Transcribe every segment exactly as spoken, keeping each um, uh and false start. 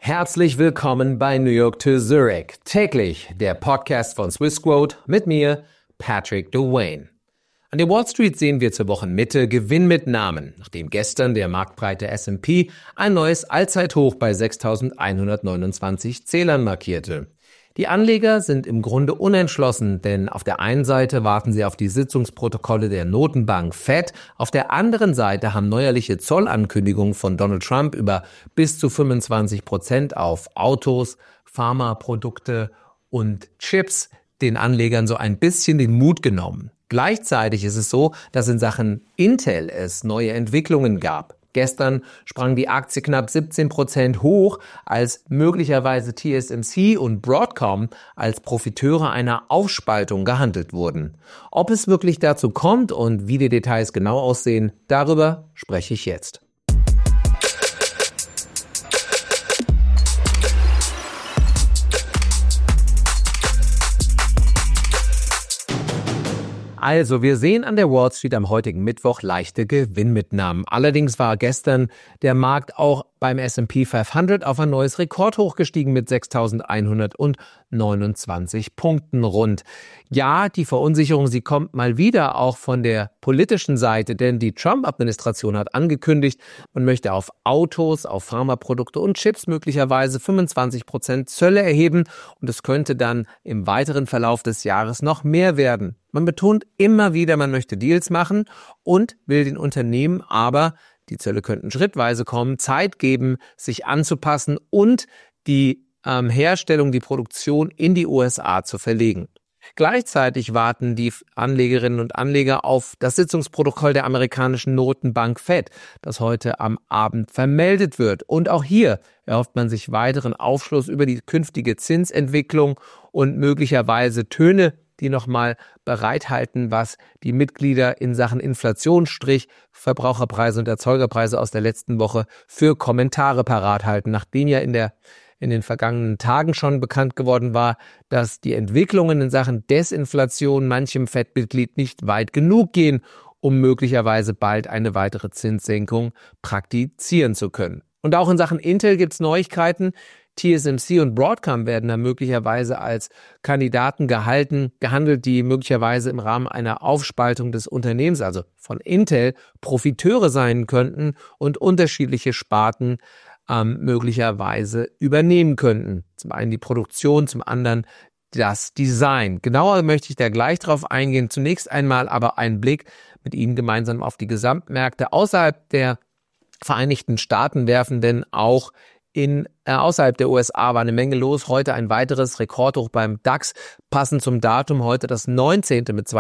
Herzlich willkommen bei New York to Zurich. Täglich der Podcast von Swissquote mit mir, Patrick Dwayne. An der Wall Street sehen wir zur Wochenmitte Gewinnmitnahmen, nachdem gestern der marktbreite S and P ein neues Allzeithoch bei sechstausendeinhundertneunundzwanzig Zählern markierte. Die Anleger sind im Grunde unentschlossen, denn auf der einen Seite warten sie auf die Sitzungsprotokolle der Notenbank Fed, auf der anderen Seite haben neuerliche Zollankündigungen von Donald Trump über bis zu fünfundzwanzig Prozent auf Autos, Pharmaprodukte und Chips den Anlegern so ein bisschen den Mut genommen. Gleichzeitig ist es so, dass in Sachen Intel es neue Entwicklungen gab. Gestern sprang die Aktie knapp siebzehn Prozent hoch, als möglicherweise T S M C und Broadcom als Profiteure einer Aufspaltung gehandelt wurden. Ob es wirklich dazu kommt und wie die Details genau aussehen, darüber spreche ich jetzt. Also, wir sehen an der Wall Street am heutigen Mittwoch leichte Gewinnmitnahmen. Allerdings war gestern der Markt auch beim S and P fünfhundert auf ein neues Rekordhoch gestiegen mit sechstausendeinhundertneunundzwanzig Punkten rund. Ja, die Verunsicherung, sie kommt mal wieder auch von der politischen Seite, denn die Trump-Administration hat angekündigt, man möchte auf Autos, auf Pharmaprodukte und Chips möglicherweise fünfundzwanzig Prozent Zölle erheben und es könnte dann im weiteren Verlauf des Jahres noch mehr werden. Man betont immer wieder, man möchte Deals machen und will den Unternehmen aber, die Zölle könnten schrittweise kommen, Zeit geben, sich anzupassen und die ähm, Herstellung, die Produktion in die U S A zu verlegen. Gleichzeitig warten die Anlegerinnen und Anleger auf das Sitzungsprotokoll der amerikanischen Notenbank Fed, das heute am Abend vermeldet wird. Und auch hier erhofft man sich weiteren Aufschluss über die künftige Zinsentwicklung und möglicherweise Töne, die nochmal bereithalten, was die Mitglieder in Sachen Inflation, Strich, Verbraucherpreise und Erzeugerpreise aus der letzten Woche für Kommentare parat halten, nachdem ja in der in den vergangenen Tagen schon bekannt geworden war, dass die Entwicklungen in Sachen Desinflation manchem Fed-Mitglied nicht weit genug gehen, um möglicherweise bald eine weitere Zinssenkung praktizieren zu können. Und auch in Sachen Intel gibt es Neuigkeiten. T S M C und Broadcom werden da möglicherweise als Kandidaten gehalten, gehandelt, die möglicherweise im Rahmen einer Aufspaltung des Unternehmens, also von Intel, Profiteure sein könnten und unterschiedliche Sparten ähm, möglicherweise übernehmen könnten. Zum einen die Produktion, zum anderen das Design. Genauer möchte ich da gleich drauf eingehen. Zunächst einmal aber einen Blick mit Ihnen gemeinsam auf die Gesamtmärkte außerhalb der Vereinigten Staaten werfen, denn auch In, äh, außerhalb der U S A war eine Menge los. Heute ein weiteres Rekordhoch beim DAX, passend zum Datum heute das neunzehnte mit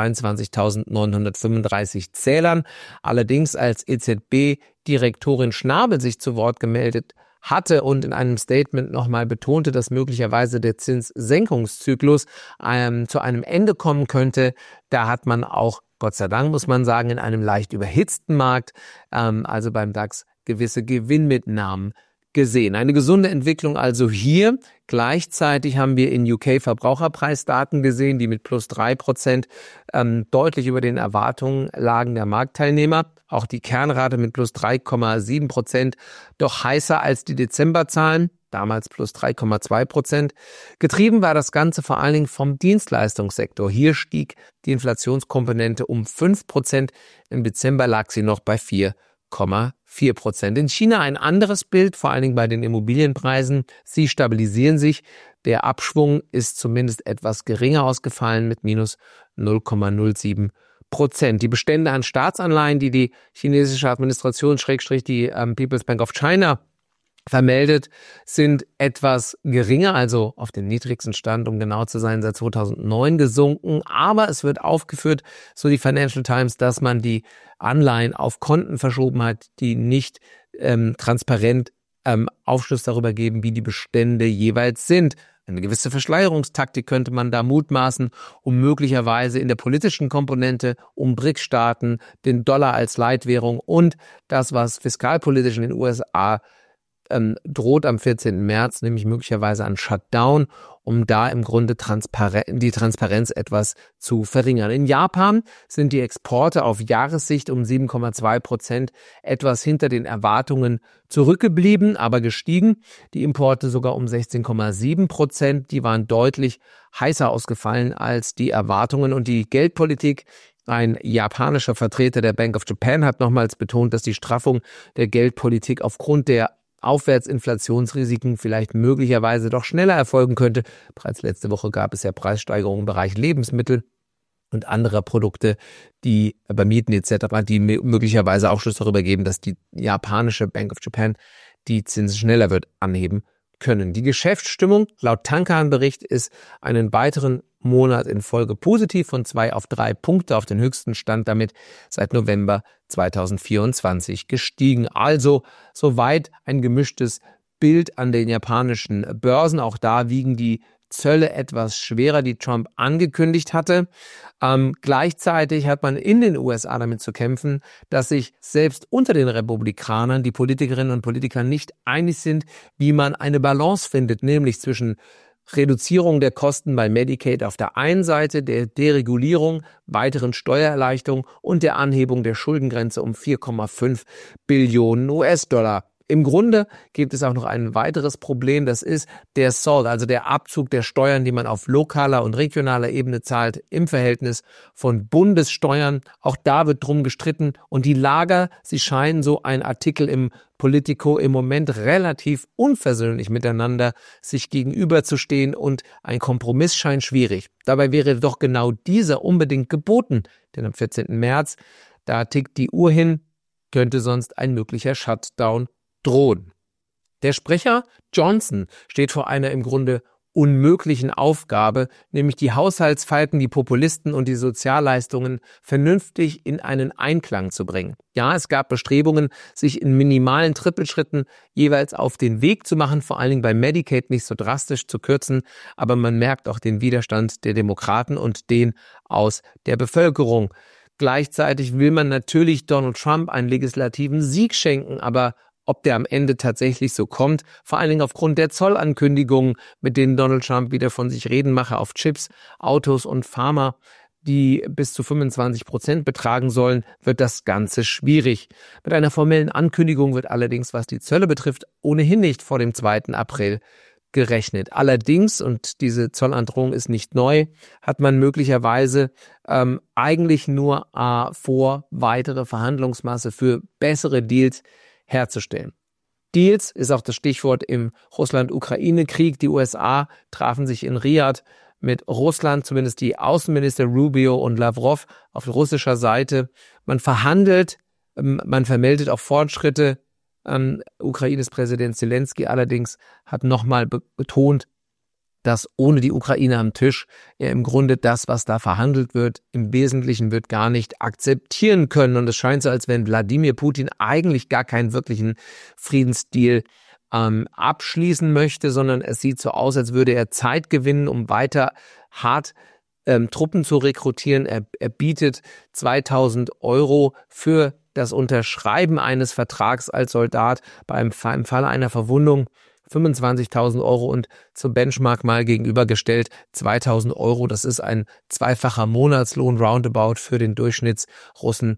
zweiundzwanzigtausendneunhundertfünfunddreißig Zählern. Allerdings als E Z B-Direktorin Schnabel sich zu Wort gemeldet hatte und in einem Statement nochmal betonte, dass möglicherweise der Zinssenkungszyklus ähm, zu einem Ende kommen könnte, da hat man auch, Gott sei Dank muss man sagen, in einem leicht überhitzten Markt, ähm, also beim DAX, gewisse Gewinnmitnahmen gesehen. Eine gesunde Entwicklung also hier. Gleichzeitig haben wir in U K Verbraucherpreisdaten gesehen, die mit plus drei Prozent ähm, deutlich über den Erwartungen lagen der Marktteilnehmer. Auch die Kernrate mit plus drei Komma sieben Prozent, doch heißer als die Dezemberzahlen, damals plus drei Komma zwei Prozent. Getrieben war das Ganze vor allen Dingen vom Dienstleistungssektor. Hier stieg die Inflationskomponente um fünf Prozent. Im Dezember lag sie noch bei vier Komma vier Prozent. In China ein anderes Bild, vor allen Dingen bei den Immobilienpreisen. Sie stabilisieren sich. Der Abschwung ist zumindest etwas geringer ausgefallen mit minus null Komma null sieben Prozent. Die Bestände an Staatsanleihen, die die chinesische Administration, Schrägstrich die ähm, People's Bank of China vermeldet, sind etwas geringer, also auf den niedrigsten Stand, um genau zu sein, seit zweitausendneun gesunken. Aber es wird aufgeführt, so die Financial Times, dass man die Anleihen auf Konten verschoben hat, die nicht ähm, transparent ähm, Aufschluss darüber geben, wie die Bestände jeweils sind. Eine gewisse Verschleierungstaktik könnte man da mutmaßen, um möglicherweise in der politischen Komponente um B R I C S-Staaten, den Dollar als Leitwährung und das, was fiskalpolitisch in den U S A ähm, droht am vierzehnten März nämlich möglicherweise ein Shutdown, um da im Grunde Transparen- die Transparenz etwas zu verringern. In Japan sind die Exporte auf Jahressicht um sieben Komma zwei Prozent etwas hinter den Erwartungen zurückgeblieben, aber gestiegen. Die Importe sogar um sechzehn Komma sieben Prozent. Die waren deutlich heißer ausgefallen als die Erwartungen. Und die Geldpolitik, ein japanischer Vertreter der Bank of Japan hat nochmals betont, dass die Straffung der Geldpolitik aufgrund der Aufwärtsinflationsrisiken vielleicht möglicherweise doch schneller erfolgen könnte. Bereits letzte Woche gab es ja Preissteigerungen im Bereich Lebensmittel und anderer Produkte, die bei Mieten et cetera, die möglicherweise Aufschluss darüber geben, dass die japanische Bank of Japan die Zinsen schneller wird anheben können. Die Geschäftsstimmung laut Tankan-Bericht ist einen weiteren Monat in Folge positiv, von zwei auf drei Punkte auf den höchsten Stand, damit seit November zweitausendvierundzwanzig gestiegen. Also soweit ein gemischtes Bild an den japanischen Börsen. Auch da wiegen die Zölle etwas schwerer, die Trump angekündigt hatte. Ähm, gleichzeitig hat man in den U S A damit zu kämpfen, dass sich selbst unter den Republikanern die Politikerinnen und Politiker nicht einig sind, wie man eine Balance findet, nämlich zwischen Reduzierung der Kosten bei Medicaid auf der einen Seite, der Deregulierung, weiteren Steuererleichterungen und der Anhebung der Schuldengrenze um vier Komma fünf Billionen U S-Dollar. Im Grunde gibt es auch noch ein weiteres Problem, das ist der S A L T, also der Abzug der Steuern, die man auf lokaler und regionaler Ebene zahlt, im Verhältnis von Bundessteuern. Auch da wird drum gestritten und die Lager, sie scheinen, so ein Artikel im Politico, im Moment relativ unversöhnlich miteinander sich gegenüberzustehen und ein Kompromiss scheint schwierig. Dabei wäre doch genau dieser unbedingt geboten, denn am vierzehnten März, da tickt die Uhr hin, könnte sonst ein möglicher Shutdown drohen. Der Sprecher Johnson steht vor einer im Grunde unmöglichen Aufgabe, nämlich die Haushaltsfalten, die Populisten und die Sozialleistungen vernünftig in einen Einklang zu bringen. Ja, es gab Bestrebungen, sich in minimalen Trippelschritten jeweils auf den Weg zu machen, vor allen Dingen bei Medicaid nicht so drastisch zu kürzen, aber man merkt auch den Widerstand der Demokraten und den aus der Bevölkerung. Gleichzeitig will man natürlich Donald Trump einen legislativen Sieg schenken, aber ob der am Ende tatsächlich so kommt, vor allen Dingen aufgrund der Zollankündigungen, mit denen Donald Trump wieder von sich reden mache auf Chips, Autos und Pharma, die bis zu fünfundzwanzig Prozent betragen sollen, wird das Ganze schwierig. Mit einer formellen Ankündigung wird allerdings, was die Zölle betrifft, ohnehin nicht vor dem zweiten April gerechnet. Allerdings, und diese Zollandrohung ist nicht neu, hat man möglicherweise ähm, eigentlich nur äh, vor, weitere Verhandlungsmasse für bessere Deals herzustellen. Deals ist auch das Stichwort im Russland-Ukraine-Krieg. Die U S A trafen sich in Riyadh mit Russland, zumindest die Außenminister Rubio und Lavrov auf russischer Seite. Man verhandelt, man vermeldet auch Fortschritte. Ähm, Ukraines Präsident Zelensky allerdings hat nochmal be- betont, dass ohne die Ukraine am Tisch er im Grunde das, was da verhandelt wird, im Wesentlichen wird gar nicht akzeptieren können. Und es scheint so, als wenn Wladimir Putin eigentlich gar keinen wirklichen Friedensdeal ähm, abschließen möchte, sondern es sieht so aus, als würde er Zeit gewinnen, um weiter hart ähm, Truppen zu rekrutieren. Er, er bietet zweitausend Euro für das Unterschreiben eines Vertrags als Soldat bei einem, im Falle einer Verwundung fünfundzwanzigtausend Euro und zum Benchmark mal gegenübergestellt zweitausend Euro. Das ist ein zweifacher Monatslohn roundabout für den Durchschnittsrussen.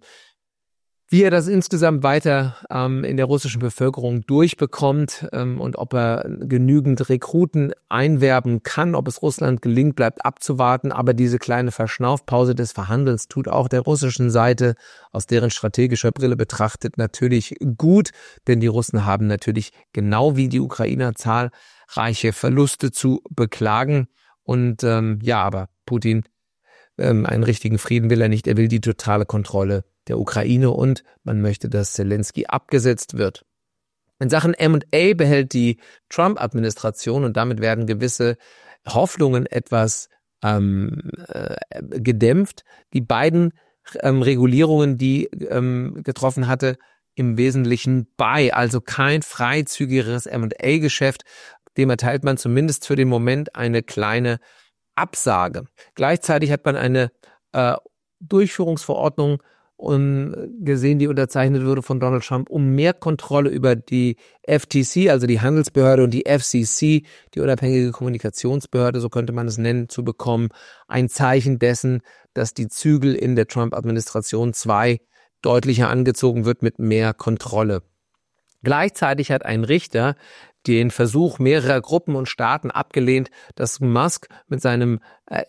Wie er das insgesamt weiter ähm, in der russischen Bevölkerung durchbekommt ähm, und ob er genügend Rekruten einwerben kann, ob es Russland gelingt, bleibt abzuwarten. Aber diese kleine Verschnaufpause des Verhandelns tut auch der russischen Seite aus deren strategischer Brille betrachtet natürlich gut, denn die Russen haben natürlich genau wie die Ukrainer zahlreiche Verluste zu beklagen. Und ähm, ja, aber Putin, ähm, einen richtigen Frieden will er nicht. Er will die totale Kontrolle der Ukraine und man möchte, dass Zelensky abgesetzt wird. In Sachen M und A behält die Trump-Administration und damit werden gewisse Hoffnungen etwas ähm, äh, gedämpft. Die beiden ähm, Regulierungen, die ähm, getroffen hatte, im Wesentlichen bei, also kein freizügigeres M und A-Geschäft. Dem erteilt man zumindest für den Moment eine kleine Absage. Gleichzeitig hat man eine äh, Durchführungsverordnung gesehen, die unterzeichnet wurde von Donald Trump, um mehr Kontrolle über die F T C, also die Handelsbehörde, und die F C C, die unabhängige Kommunikationsbehörde, so könnte man es nennen, zu bekommen. Ein Zeichen dessen, dass die Zügel in der Trump-Administration zwei deutlicher angezogen wird mit mehr Kontrolle. Gleichzeitig hat ein Richter den Versuch mehrerer Gruppen und Staaten abgelehnt, dass Musk mit seinem äh,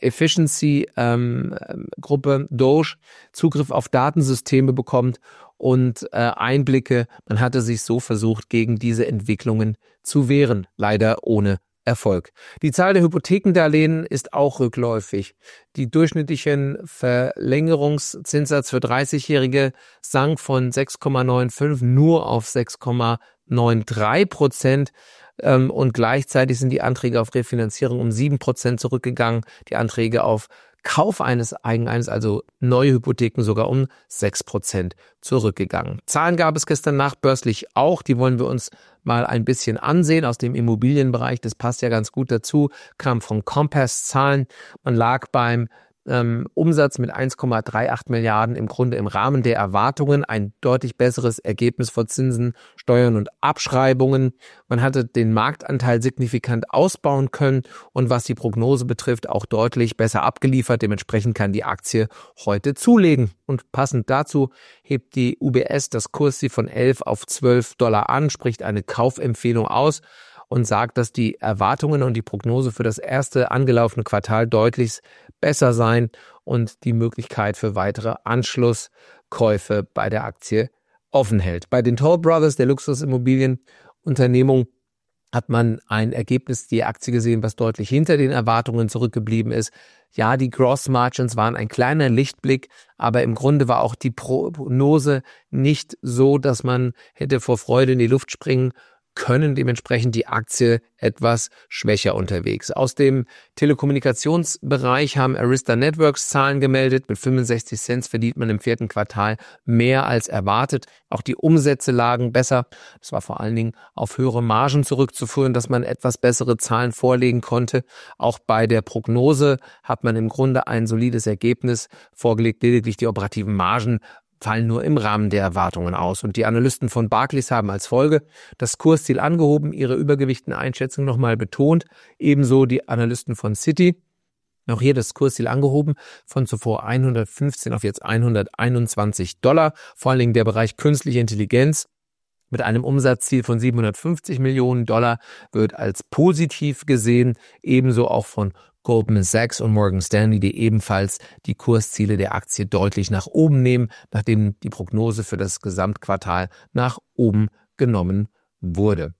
Efficiency-Gruppe ähm, Doge Zugriff auf Datensysteme bekommt und äh, Einblicke. Man hatte sich so versucht, gegen diese Entwicklungen zu wehren, leider ohne Erfolg. Die Zahl der Hypothekendarlehen ist auch rückläufig. Die durchschnittlichen Verlängerungszinssatz für dreißigjährige sank von sechs Komma fünfundneunzig nur auf sechs Komma dreiundneunzig Prozent. Und gleichzeitig sind die Anträge auf Refinanzierung um sieben Prozent zurückgegangen. Die Anträge auf Kauf eines Eigenheims, also neue Hypotheken, sogar um sechs Prozent zurückgegangen. Zahlen gab es gestern nachbörslich auch, die wollen wir uns mal ein bisschen ansehen aus dem Immobilienbereich. Das passt ja ganz gut dazu, kam von Compass Zahlen. Man lag beim ähm, Umsatz mit eins Komma achtunddreißig Milliarden im Grunde im Rahmen der Erwartungen, ein deutlich besseres Ergebnis vor Zinsen, Steuern und Abschreibungen. Man hatte den Marktanteil signifikant ausbauen können und was die Prognose betrifft, auch deutlich besser abgeliefert. Dementsprechend kann die Aktie heute zulegen. Und passend dazu hebt die U B S das Kursziel von elf auf zwölf Dollar an, spricht eine Kaufempfehlung aus und sagt, dass die Erwartungen und die Prognose für das erste angelaufene Quartal deutlich besser seien und die Möglichkeit für weitere Anschlusskäufe bei der Aktie offen hält. Bei den Toll Brothers, der Luxusimmobilienunternehmung, hat man ein Ergebnis, die Aktie gesehen, was deutlich hinter den Erwartungen zurückgeblieben ist. Ja, die Gross Margins waren ein kleiner Lichtblick, aber im Grunde war auch die Prognose nicht so, dass man hätte vor Freude in die Luft springen können, dementsprechend die Aktie etwas schwächer unterwegs. Aus dem Telekommunikationsbereich haben Arista Networks Zahlen gemeldet. Mit fünfundsechzig Cent verdient man im vierten Quartal mehr als erwartet. Auch die Umsätze lagen besser. Das war vor allen Dingen auf höhere Margen zurückzuführen, dass man etwas bessere Zahlen vorlegen konnte. Auch bei der Prognose hat man im Grunde ein solides Ergebnis vorgelegt. Lediglich die operativen Margen fallen nur im Rahmen der Erwartungen aus. Und die Analysten von Barclays haben als Folge das Kursziel angehoben, ihre übergewichtende Einschätzung nochmal betont. Ebenso die Analysten von Citi. Auch hier das Kursziel angehoben von zuvor hundertfünfzehn auf jetzt hunderteinundzwanzig Dollar. Vor allen Dingen der Bereich künstliche Intelligenz mit einem Umsatzziel von siebenhundertfünfzig Millionen Dollar wird als positiv gesehen. Ebenso auch von Goldman Sachs und Morgan Stanley, die ebenfalls die Kursziele der Aktie deutlich nach oben nehmen, nachdem die Prognose für das Gesamtquartal nach oben genommen wurde.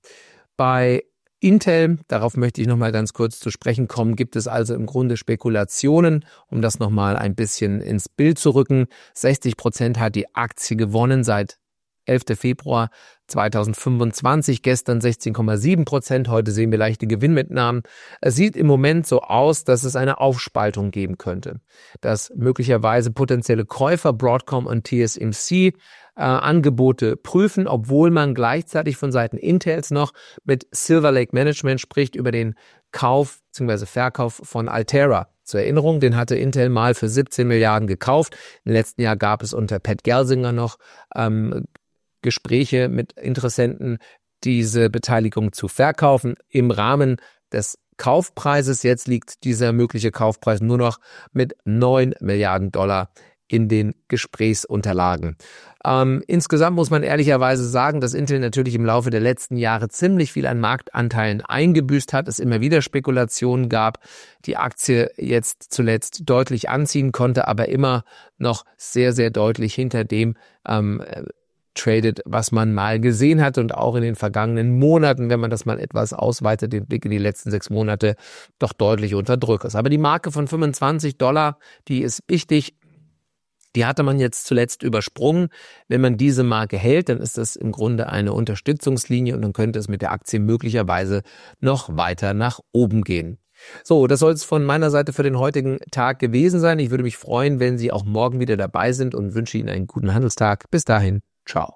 Bei Intel, darauf möchte ich nochmal ganz kurz zu sprechen kommen, gibt es also im Grunde Spekulationen, um das nochmal ein bisschen ins Bild zu rücken. sechzig Prozent hat die Aktie gewonnen seit elften Februar zweitausendfünfundzwanzig, gestern sechzehn Komma sieben Prozent, heute sehen wir leichte Gewinnmitnahmen. Es sieht im Moment so aus, dass es eine Aufspaltung geben könnte, dass möglicherweise potenzielle Käufer Broadcom und T S M C äh, Angebote prüfen, obwohl man gleichzeitig von Seiten Intels noch mit Silver Lake Management spricht über den Kauf bzw. Verkauf von Altera. Zur Erinnerung, den hatte Intel mal für siebzehn Milliarden gekauft. Im letzten Jahr gab es unter Pat Gelsinger noch ähm, Gespräche mit Interessenten, diese Beteiligung zu verkaufen. Im Rahmen des Kaufpreises jetzt liegt dieser mögliche Kaufpreis nur noch mit neun Milliarden Dollar in den Gesprächsunterlagen. Ähm, insgesamt muss man ehrlicherweise sagen, dass Intel natürlich im Laufe der letzten Jahre ziemlich viel an Marktanteilen eingebüßt hat, es immer wieder Spekulationen gab, die Aktie jetzt zuletzt deutlich anziehen konnte, aber immer noch sehr, sehr deutlich hinter dem ähm, tradet, was man mal gesehen hat und auch in den vergangenen Monaten, wenn man das mal etwas ausweitet, den Blick in die letzten sechs Monate, doch deutlich unter Druck ist. Aber die Marke von fünfundzwanzig Dollar, die ist wichtig. Die hatte man jetzt zuletzt übersprungen. Wenn man diese Marke hält, dann ist das im Grunde eine Unterstützungslinie und dann könnte es mit der Aktie möglicherweise noch weiter nach oben gehen. So, das soll es von meiner Seite für den heutigen Tag gewesen sein. Ich würde mich freuen, wenn Sie auch morgen wieder dabei sind und wünsche Ihnen einen guten Handelstag. Bis dahin, ciao.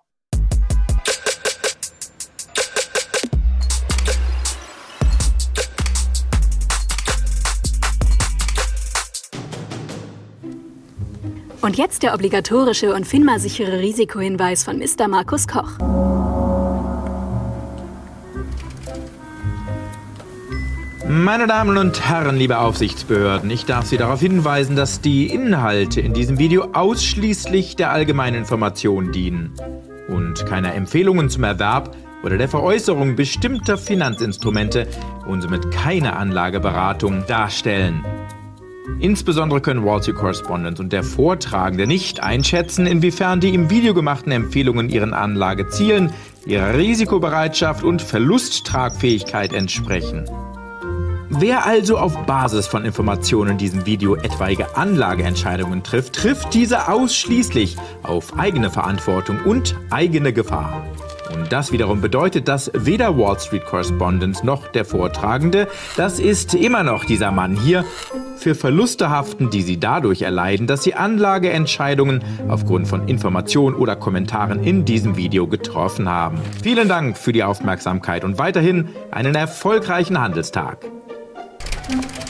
Und jetzt der obligatorische und FINMA-sichere Risikohinweis von Mister Markus Koch. Meine Damen und Herren, liebe Aufsichtsbehörden, ich darf Sie darauf hinweisen, dass die Inhalte in diesem Video ausschließlich der allgemeinen Information dienen und keiner Empfehlungen zum Erwerb oder der Veräußerung bestimmter Finanzinstrumente und somit keine Anlageberatung darstellen. Insbesondere können Wall Street Correspondent und der Vortragende nicht einschätzen, inwiefern die im Video gemachten Empfehlungen ihren Anlagezielen, ihrer Risikobereitschaft und Verlusttragfähigkeit entsprechen. Wer also auf Basis von Informationen in diesem Video etwaige Anlageentscheidungen trifft, trifft diese ausschließlich auf eigene Verantwortung und eigene Gefahr. Und das wiederum bedeutet, dass weder Wall Street Correspondent noch der Vortragende, das ist immer noch dieser Mann hier, für Verluste haften, die sie dadurch erleiden, dass sie Anlageentscheidungen aufgrund von Informationen oder Kommentaren in diesem Video getroffen haben. Vielen Dank für die Aufmerksamkeit und weiterhin einen erfolgreichen Handelstag.